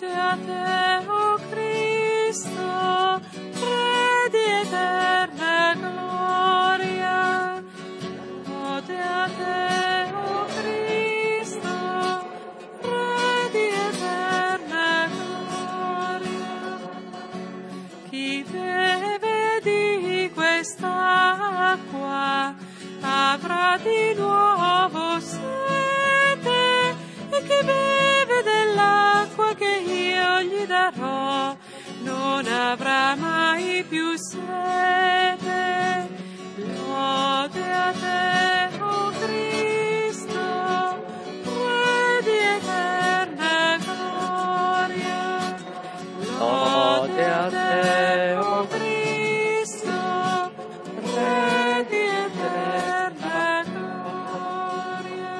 Lode a te, o Cristo, Re di eterna gloria. Lode a te, o Cristo, Re di eterna gloria. Chi beve di quest'acqua avrà di nuovo sete, e chi beve dell'acqua che io gli darò non avrà mai più sete. Lode a te, o Cristo, Re di eterna gloria. Lode a te, o Cristo, Re di eterna gloria.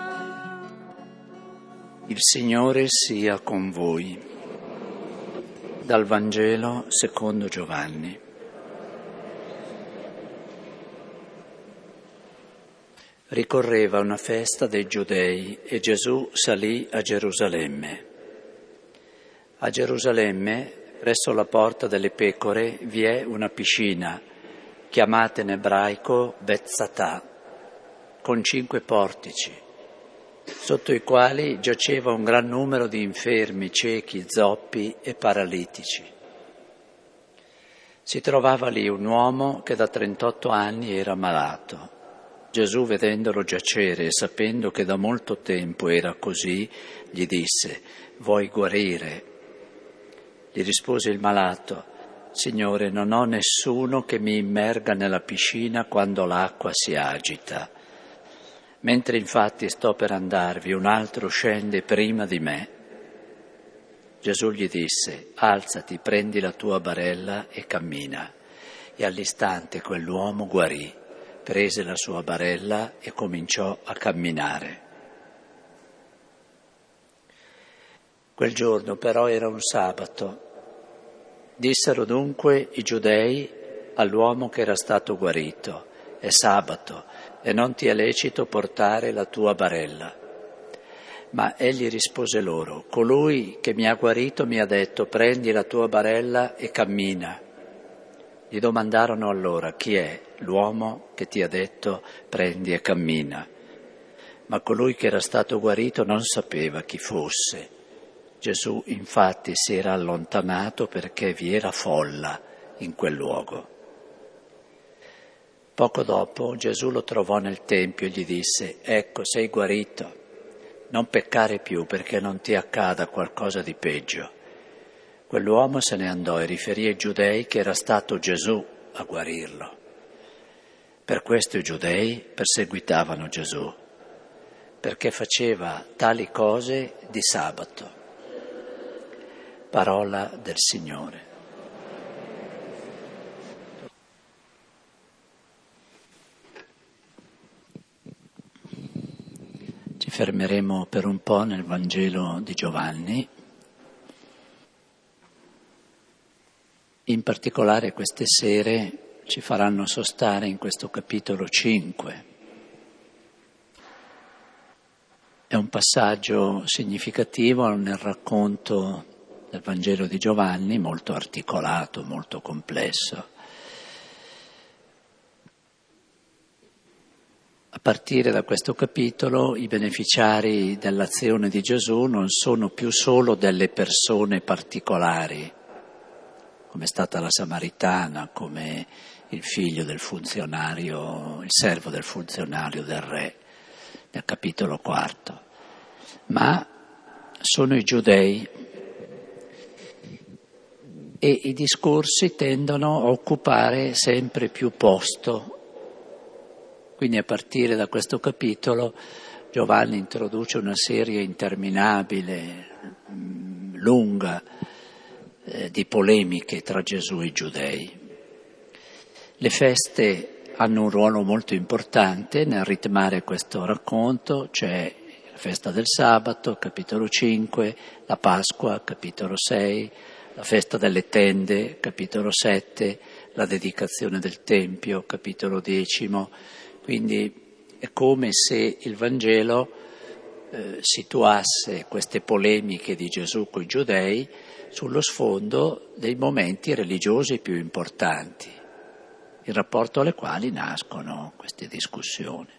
Il Signore sia con voi. Dal Vangelo secondo Giovanni. Ricorreva una festa dei Giudei e Gesù salì a Gerusalemme. A Gerusalemme, presso la porta delle pecore, vi è una piscina, chiamata in ebraico Betzatà, con 5 portici, sotto i quali giaceva un gran numero di infermi, ciechi, zoppi e paralitici. Si trovava lì un uomo che da 38 anni era malato. Gesù, vedendolo giacere e sapendo che da molto tempo era così, gli disse: «Vuoi guarire?» Gli rispose il malato: «Signore, non ho nessuno che mi immerga nella piscina quando l'acqua si agita. Mentre infatti sto per andarvi, un altro scende prima di me». Gesù gli disse: «Alzati, prendi la tua barella e cammina». E all'istante quell'uomo guarì, prese la sua barella e cominciò a camminare. Quel giorno però era un sabato. Dissero dunque i giudei all'uomo che era stato guarito: «È sabato e non ti è lecito portare la tua barella». Ma egli rispose loro: «Colui che mi ha guarito mi ha detto: prendi la tua barella e cammina». Gli domandarono allora: «Chi è l'uomo che ti ha detto: prendi e cammina?» Ma colui che era stato guarito non sapeva chi fosse. Gesù infatti si era allontanato perché vi era folla in quel luogo. Poco dopo Gesù lo trovò nel tempio e gli disse: «Ecco, sei guarito, non peccare più perché non ti accada qualcosa di peggio». Quell'uomo se ne andò e riferì ai giudei che era stato Gesù a guarirlo. Per questo i giudei perseguitavano Gesù, perché faceva tali cose di sabato. Parola del Signore. Ci fermeremo per un po' nel Vangelo di Giovanni. In particolare queste sere ci faranno sostare in questo capitolo 5. È un passaggio significativo nel racconto del Vangelo di Giovanni, molto articolato, molto complesso. A partire da questo capitolo i beneficiari dell'azione di Gesù non sono più solo delle persone particolari, come è stata la Samaritana, come il figlio del funzionario, il servo del funzionario del re, nel capitolo 4, ma sono i giudei. E i discorsi tendono a occupare sempre più posto. Quindi a partire da questo capitolo Giovanni introduce una serie interminabile, lunga, di polemiche tra Gesù e i giudei. Le feste hanno un ruolo molto importante nel ritmare questo racconto. C'è la festa del sabato, capitolo 5, la Pasqua, capitolo 6, la festa delle tende, capitolo 7, la dedicazione del Tempio, capitolo 10. Quindi è come se il Vangelo situasse queste polemiche di Gesù coi giudei sullo sfondo dei momenti religiosi più importanti, in rapporto alle quali nascono queste discussioni.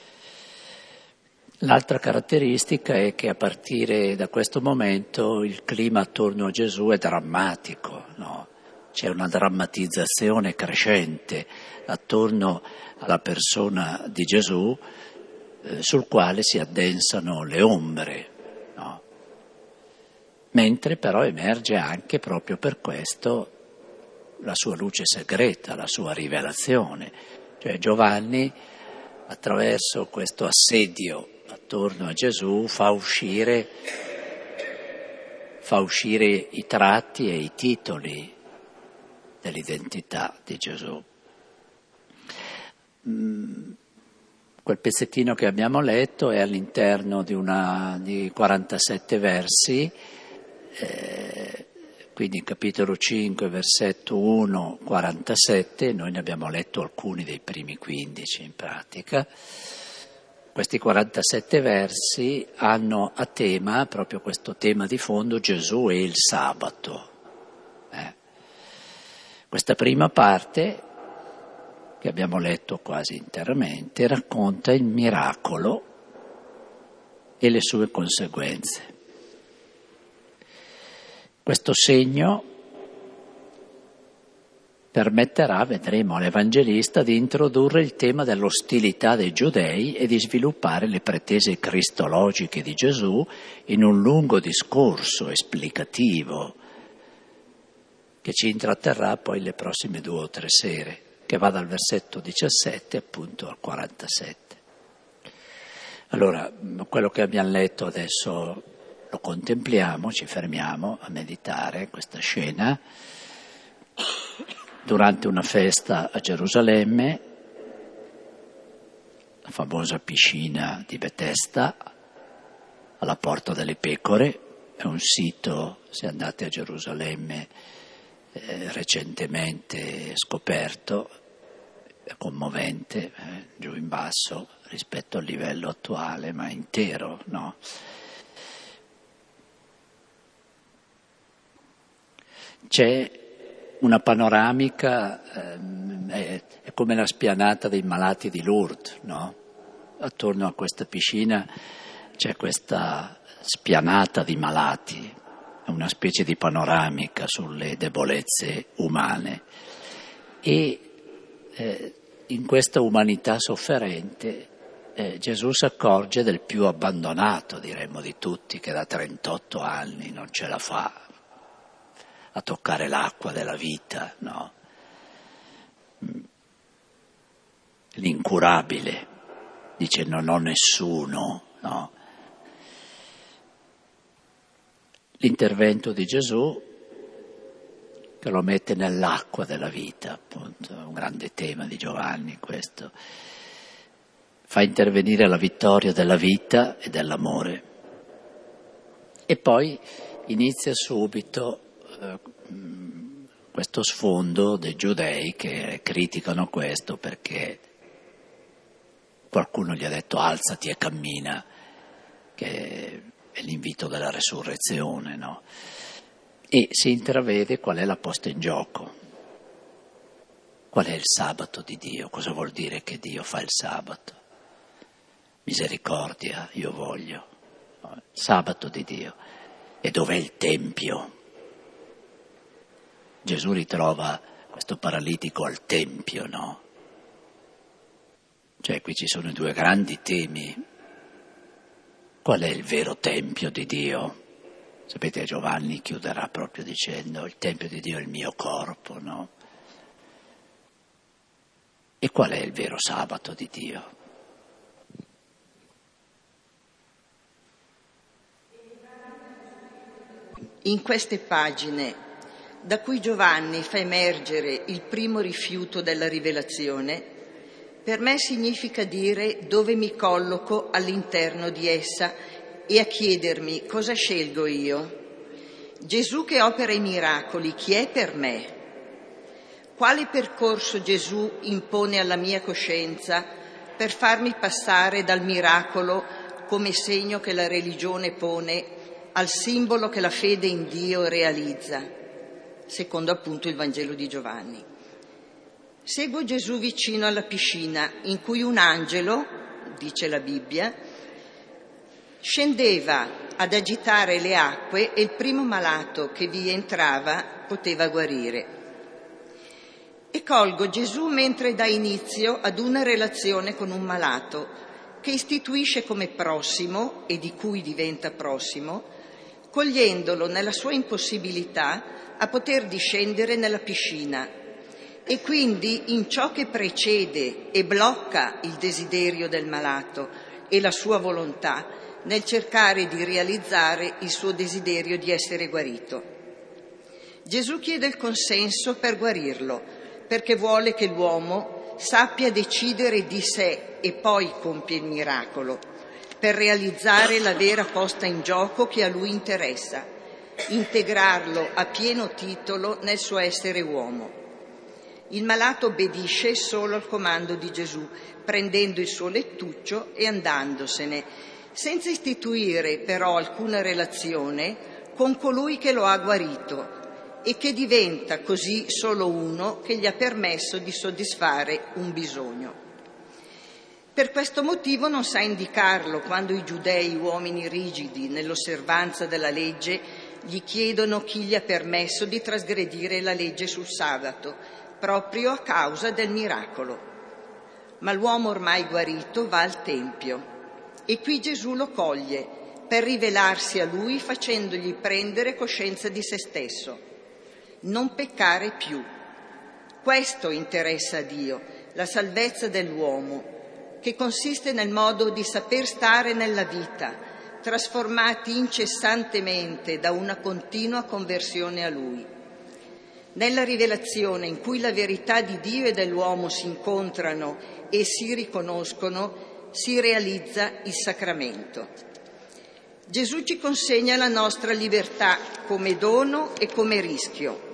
L'altra caratteristica è che a partire da questo momento il clima attorno a Gesù è drammatico, no? C'è una drammatizzazione crescente attorno alla persona di Gesù, sul quale si addensano le ombre, no? Mentre però emerge anche proprio per questo la sua luce segreta, la sua rivelazione. Cioè Giovanni, attraverso questo assedio attorno a Gesù, fa uscire i tratti e i titoli dell'identità di Gesù. Quel pezzettino che abbiamo letto è all'interno di 47 versi, quindi capitolo 5, versetto 1, 47, noi ne abbiamo letto alcuni dei primi 15 in pratica. Questi 47 versi hanno a tema, proprio questo tema di fondo, Gesù e il sabato. Questa prima parte, che abbiamo letto quasi interamente, racconta il miracolo e le sue conseguenze. Questo segno permetterà, vedremo, all'Evangelista di introdurre il tema dell'ostilità dei giudei e di sviluppare le pretese cristologiche di Gesù in un lungo discorso esplicativo che ci intratterrà poi le prossime 2 o 3 sere, che va dal versetto 17 appunto al 47. Allora, quello che abbiamo letto adesso lo contempliamo, ci fermiamo a meditare questa scena durante una festa a Gerusalemme, la famosa piscina di Betesda, alla Porta delle Pecore. È un sito, se andate a Gerusalemme, recentemente scoperto, è commovente, giù in basso rispetto al livello attuale, ma intero, no? C'è una panoramica, è come la spianata dei malati di Lourdes, no? Attorno a questa piscina c'è questa spianata di malati, è una specie di panoramica sulle debolezze umane. E in questa umanità sofferente Gesù si accorge del più abbandonato, diremmo, di tutti, che da 38 anni non ce la fa a toccare l'acqua della vita, no? L'incurabile, dice non ho nessuno, no? L'intervento di Gesù che lo mette nell'acqua della vita, appunto, è un grande tema di Giovanni questo, fa intervenire la vittoria della vita e dell'amore. E poi inizia subito questo sfondo dei giudei che criticano questo perché qualcuno gli ha detto alzati e cammina, che è l'invito della resurrezione, no? E si intravede qual è la posta in gioco, qual è il sabato di Dio, cosa vuol dire che Dio fa il sabato. Misericordia, io voglio, no? Il sabato di Dio. E dov'è il Tempio? Gesù ritrova questo paralitico al Tempio, no? Cioè qui ci sono 2 grandi temi. Qual è il vero Tempio di Dio? Sapete, Giovanni chiuderà proprio dicendo il Tempio di Dio è il mio corpo, no? E qual è il vero sabato di Dio? In queste pagine, da cui Giovanni fa emergere il primo rifiuto della rivelazione, per me significa dire dove mi colloco all'interno di essa e a chiedermi cosa scelgo io. Gesù che opera i miracoli, chi è per me? Quale percorso Gesù impone alla mia coscienza per farmi passare dal miracolo come segno che la religione pone al simbolo che la fede in Dio realizza, secondo appunto il Vangelo di Giovanni. Seguo Gesù vicino alla piscina in cui un angelo, dice la Bibbia, scendeva ad agitare le acque e il primo malato che vi entrava poteva guarire. E colgo Gesù mentre dà inizio ad una relazione con un malato che istituisce come prossimo e di cui diventa prossimo, cogliendolo nella sua impossibilità a poter discendere nella piscina e quindi in ciò che precede e blocca il desiderio del malato e la sua volontà nel cercare di realizzare il suo desiderio di essere guarito. Gesù chiede il consenso per guarirlo, perché vuole che l'uomo sappia decidere di sé e poi compie il miracolo, per realizzare la vera posta in gioco che a lui interessa, integrarlo a pieno titolo nel suo essere uomo. Il malato obbedisce solo al comando di Gesù, prendendo il suo lettuccio e andandosene, senza istituire però alcuna relazione con colui che lo ha guarito e che diventa così solo uno che gli ha permesso di soddisfare un bisogno. Per questo motivo non sa indicarlo quando i giudei, uomini rigidi nell'osservanza della legge, gli chiedono chi gli ha permesso di trasgredire la legge sul sabato, proprio a causa del miracolo. Ma l'uomo ormai guarito va al Tempio e qui Gesù lo coglie per rivelarsi a lui facendogli prendere coscienza di se stesso. Non peccare più. Questo interessa a Dio, la salvezza dell'uomo, che consiste nel modo di saper stare nella vita, trasformati incessantemente da una continua conversione a Lui. Nella rivelazione in cui la verità di Dio e dell'uomo si incontrano e si riconoscono, si realizza il sacramento. Gesù ci consegna la nostra libertà come dono e come rischio.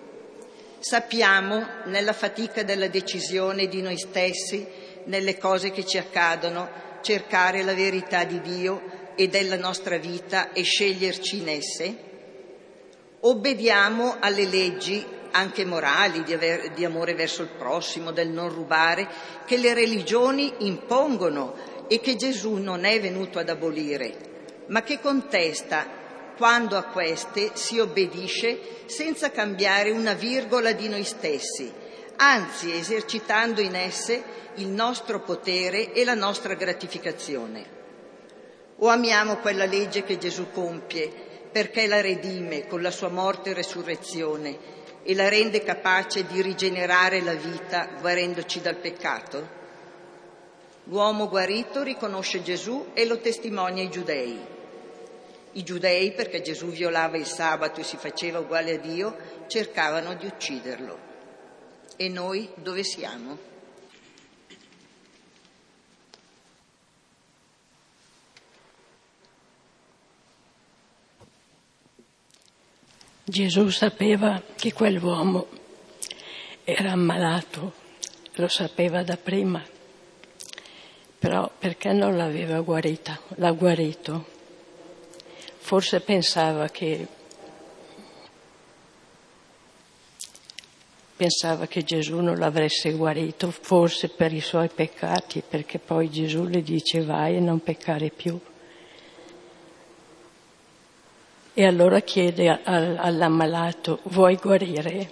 Sappiamo, nella fatica della decisione di noi stessi, nelle cose che ci accadono, cercare la verità di Dio e della nostra vita e sceglierci in esse? Obbediamo alle leggi, anche morali, di amore verso il prossimo, del non rubare, che le religioni impongono e che Gesù non è venuto ad abolire, ma che contesta quando a queste si obbedisce senza cambiare una virgola di noi stessi, anzi esercitando in esse il nostro potere e la nostra gratificazione. O amiamo quella legge che Gesù compie perché la redime con la sua morte e resurrezione e la rende capace di rigenerare la vita guarendoci dal peccato? L'uomo guarito riconosce Gesù e lo testimonia ai giudei. I giudei, perché Gesù violava il sabato e si faceva uguale a Dio, cercavano di ucciderlo. E noi dove siamo? Gesù sapeva che quell'uomo era ammalato, lo sapeva da prima, però perché non l'aveva guarita? L'ha guarito. Forse pensava che Gesù non l'avesse guarito, forse per i suoi peccati, perché poi Gesù le dice vai e non peccare più. E allora chiede all'ammalato, vuoi guarire?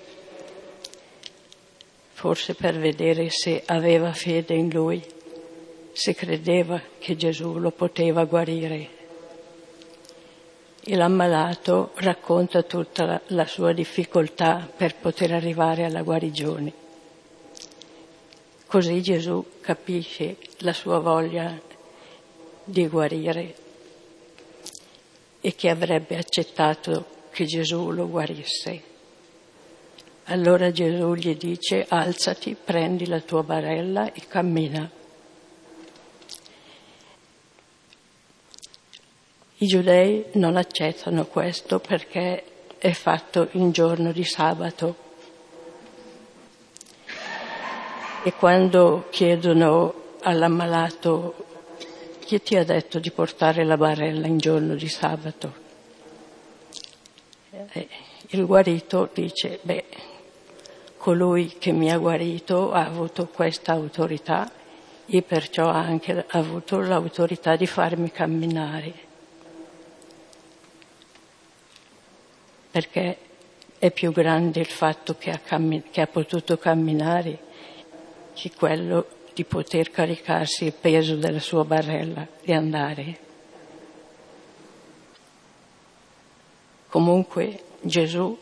Forse per vedere se aveva fede in lui, se credeva che Gesù lo poteva guarire. E l'ammalato racconta tutta la sua difficoltà per poter arrivare alla guarigione. Così Gesù capisce la sua voglia di guarire e che avrebbe accettato che Gesù lo guarisse. Allora Gesù gli dice: alzati, prendi la tua barella e cammina. I giudei non accettano questo perché è fatto in giorno di sabato. E quando chiedono all'ammalato chi ti ha detto di portare la barella in giorno di sabato? Il guarito dice, colui che mi ha guarito ha avuto questa autorità e perciò ha anche avuto l'autorità di farmi camminare. Perché è più grande il fatto che ha potuto camminare che quello di poter caricarsi il peso della sua barella e andare. Comunque Gesù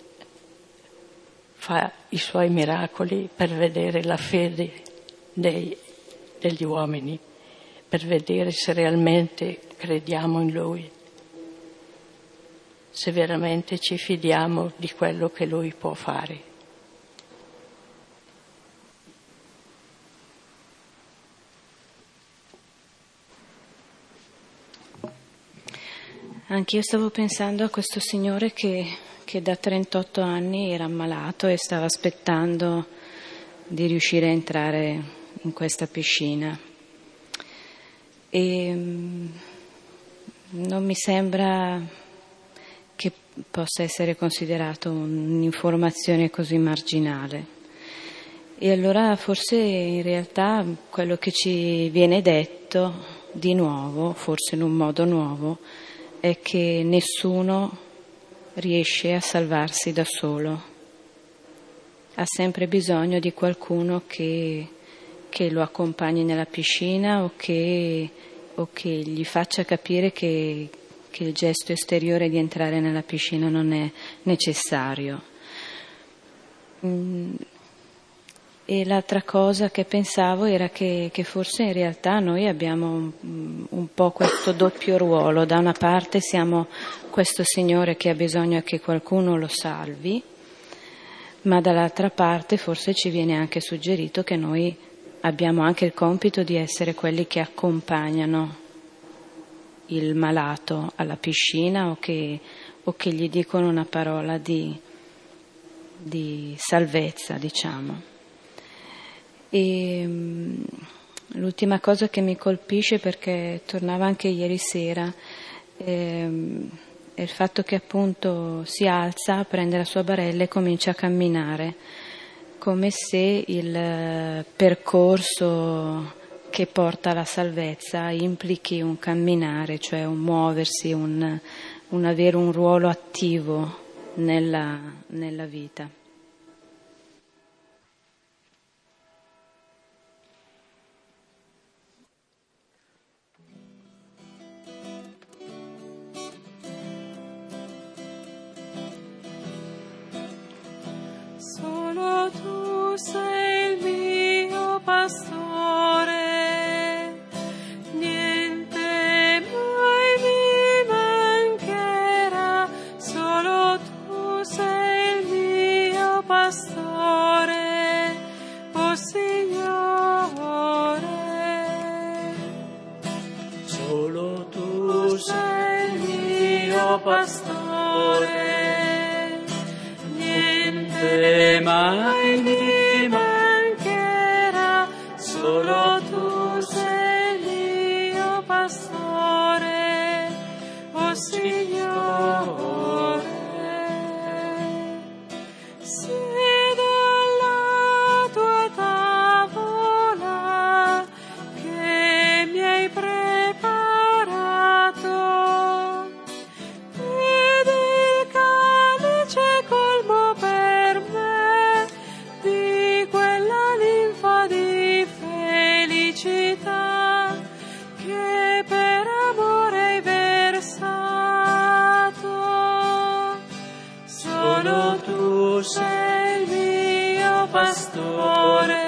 fa i suoi miracoli per vedere la fede degli uomini, per vedere se realmente crediamo in Lui, se veramente ci fidiamo di quello che Lui può fare. Anch'io stavo pensando a questo signore che da 38 anni era ammalato e stava aspettando di riuscire a entrare in questa piscina. E non mi sembra che possa essere considerato un'informazione così marginale. E allora forse in realtà quello che ci viene detto di nuovo, forse in un modo nuovo, è che nessuno riesce a salvarsi da solo. Ha sempre bisogno di qualcuno che lo accompagni nella piscina o che gli faccia capire che il gesto esteriore di entrare nella piscina non è necessario. E l'altra cosa che pensavo era che forse in realtà noi abbiamo un po' questo doppio ruolo. Da una parte siamo questo Signore che ha bisogno che qualcuno lo salvi, ma dall'altra parte forse ci viene anche suggerito che noi abbiamo anche il compito di essere quelli che accompagnano il malato alla piscina o che gli dicono una parola di salvezza, diciamo. E l'ultima cosa che mi colpisce, perché tornava anche ieri sera, è il fatto che appunto si alza, prende la sua barella e comincia a camminare, come se il percorso che porta alla salvezza implichi un camminare, cioè un muoversi, un avere un ruolo attivo nella vita. Solo tu sei il mio pastore, niente mai mi mancherà. Solo tu sei il mio pastore, oh Signore. Solo tu sei il mio pastore, mai mi mancherà. Solo tu sei il mio pastore, oh Signore. Siedo alla tua tavola che mi hai preparato, ed il calice colmo per me di quella linfa di felicità che per amore hai versato. Solo tu sei il mio pastore,